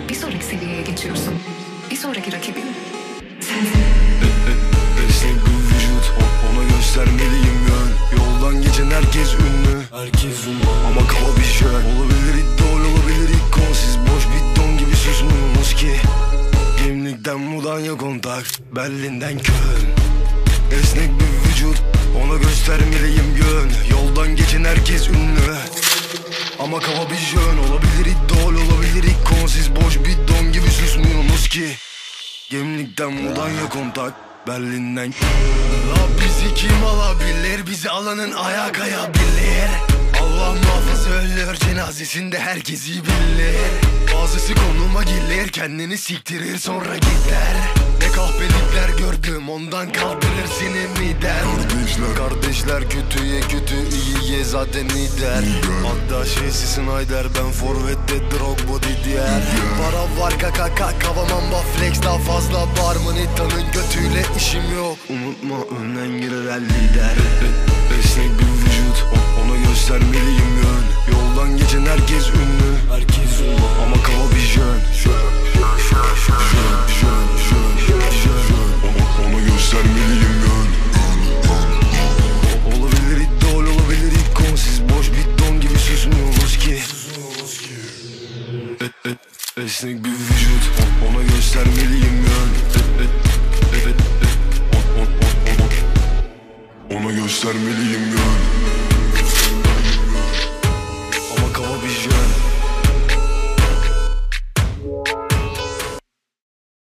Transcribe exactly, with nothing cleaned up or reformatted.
Bir sonraki seviyeye geçiyorsun. Bir sonraki rakibin sensin. Esnek bir vücut, ona göstermeliyim yön. Yoldan geçen herkes ünlü, herkes ünlü ama kaba bir jön. Olabilir idol, olabilir ikon. Siz boş bidon gibi susmuyorsunuz ki. Gemlikten Mudanya kontak, Berlin'den Köln. Esnek bir vücut, ona göstermeliyim yön. Yoldan geçen herkes ünlü ama kaba bir jön. Olabilir idol, olabilir ikon. Siz boş bidon gibi susmuyorsunuz ki. Gemlikten Mudanya kontak, Berlin'den. La bizi kim alabilir? Bizi alanın ayağa kayabilir. Allah muhafaza ölür, cenazesinde herkes iyi bilir. Bazısı konuma gelir, kendini siktirir sonra gider. Ne kahpelikler gördüm, ondan kaldırır seni miden. Kardeşler, kardeşler kötüye kötü, iyiye zaten lider. Hatta şeysi Snyder, ben forvette Drogba diğer. Para var kaka kaka, kavamam flex, daha fazla var mı? Nita'nın götüyle işim yok. Unutma önden girer el lider. Esnek bir vücut, ona göstermeliyim yön. Yoldan geçen herkes ünlü, herkes ünlü ama kaba bir jön. Jön, jön, jön, jön, jön. Ona göstermeliyim yön. Olabilir idol, olabilir ikon. Siz boş bidon gibi susmuyorsunuz ki. E, e, esnek bir vücut, ona göstermeliyim yön. E, e, e, e, Ona göstermeliyim